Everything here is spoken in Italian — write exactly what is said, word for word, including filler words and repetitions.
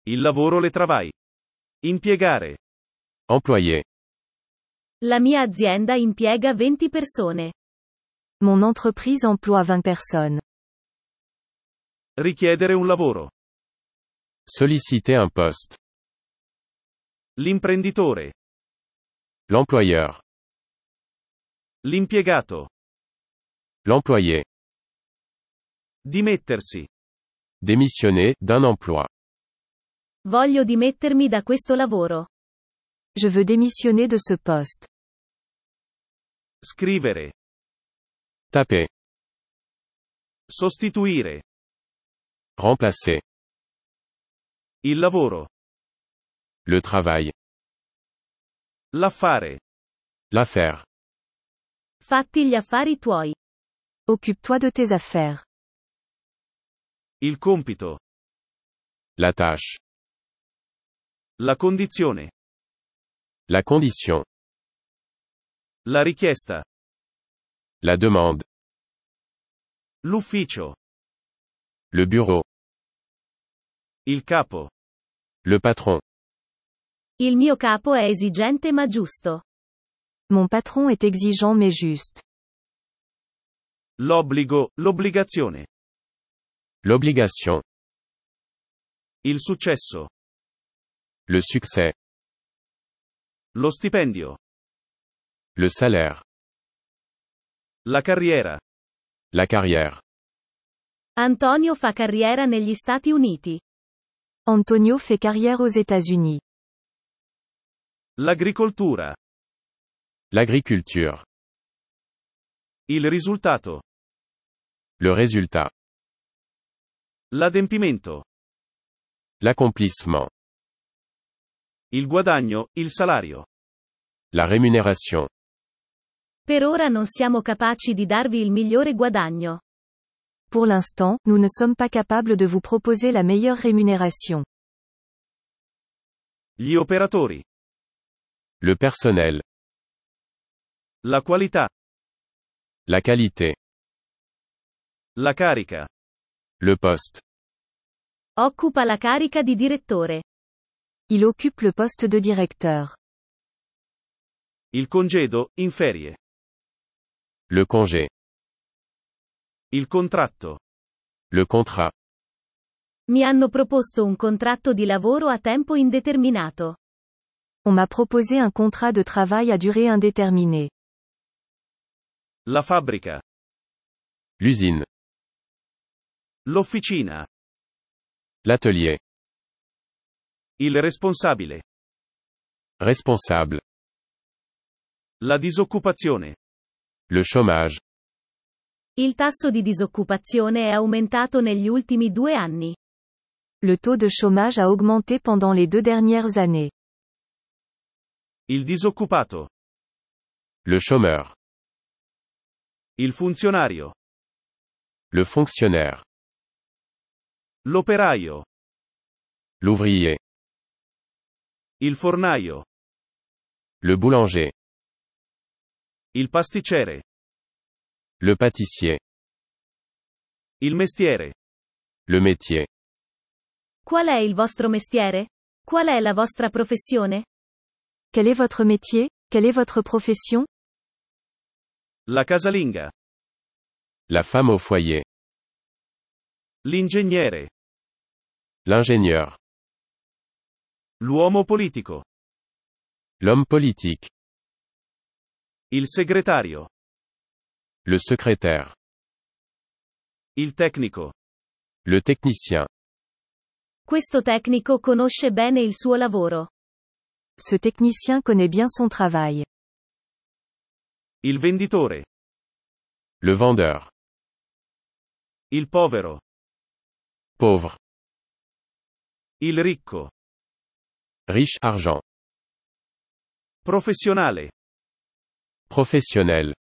Il lavoro le travai. Impiegare. Employé. La mia azienda impiega venti persone. Mon entreprise emploie vingt personnes. Richiedere un lavoro. Solliciter un poste. L'imprenditore. L'employeur. L'impiegato. L'employé. Dimettersi. Démissionner d'un emploi. Voglio dimettermi da questo lavoro. Je veux démissionner de ce poste. Scrivere. Taper. Sostituire. Remplacer. Il lavoro. Le travail. L'affare. L'affaire. Fatti gli affari tuoi. Occupe-toi de tes affaires. Il compito. La tâche. La condizione. La condition. La richiesta. La demande. L'ufficio. Le bureau. Il capo. Le patron. Il mio capo è esigente ma giusto. Mon patron est exigeant mais juste. L'obbligo, l'obbligazione. L'obligation. Il successo. Le succès. Lo stipendio. Le salaire. La carriera. La carrière. Antonio fa carriera negli Stati Uniti. Antonio fait carrière aux États-Unis. L'agricoltura. L'agriculture. Il risultato. Le résultat. L'adempimento. L'accomplissement. Il guadagno, il salario. La rémunération. Per ora non siamo capaci di darvi il migliore guadagno. Pour l'instant, nous ne sommes pas capables de vous proposer la meilleure rémunération. Gli operatori. Le personnel. La qualità. La qualité. La carica. Le poste. Occupa la carica di direttore. Il occupe le poste de directeur. Il congedo, in ferie. Le congé. Il contratto. Le contrat. Mi hanno proposto un contratto di lavoro a tempo indeterminato. On m'a proposé un contrat de travail à durée indéterminée. La fabbrica. L'usine. L'officina. L'atelier. Il responsabile. Responsable. La disoccupazione. Le chômage. Il tasso di disoccupazione è aumentato negli ultimi due anni. Le taux de chômage a augmenté pendant les deux dernières années. Il disoccupato. Le chômeur. Il funzionario. Le fonctionnaire. L'operaio. L'ouvrier. Il fornaio. Le boulanger. Il pasticcere. Le pâtissier. Il mestiere. Le métier. Qual è il vostro mestiere? Qual è la vostra professione? Quel est votre métier? Quelle est votre profession? La casalinga. La femme au foyer. L'ingegnere. L'ingénieur. L'uomo politico. L'homme politique. Il segretario. Le secrétaire. Il tecnico. Le technicien. Questo tecnico conosce bene il suo lavoro. Ce technicien connaît bien son travail. Il venditore. Le vendeur. Il povero. Pauvre. Il ricco. Riche argent. Professionale. Professionnel.